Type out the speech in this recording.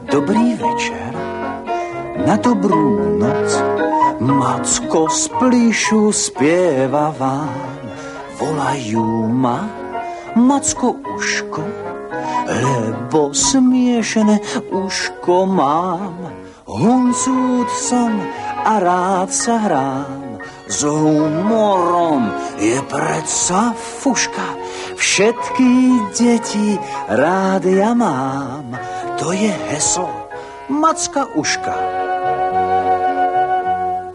Dobrý večer, na dobrú noc, Macko z plíšu spieva vám. Volajú ma Macko uško, lebo smiešené uško mám. Huncút som a rád sa hrám, s humorom je predsa fuška. Všetky deti rád ja mám, to je heslo Macka uška.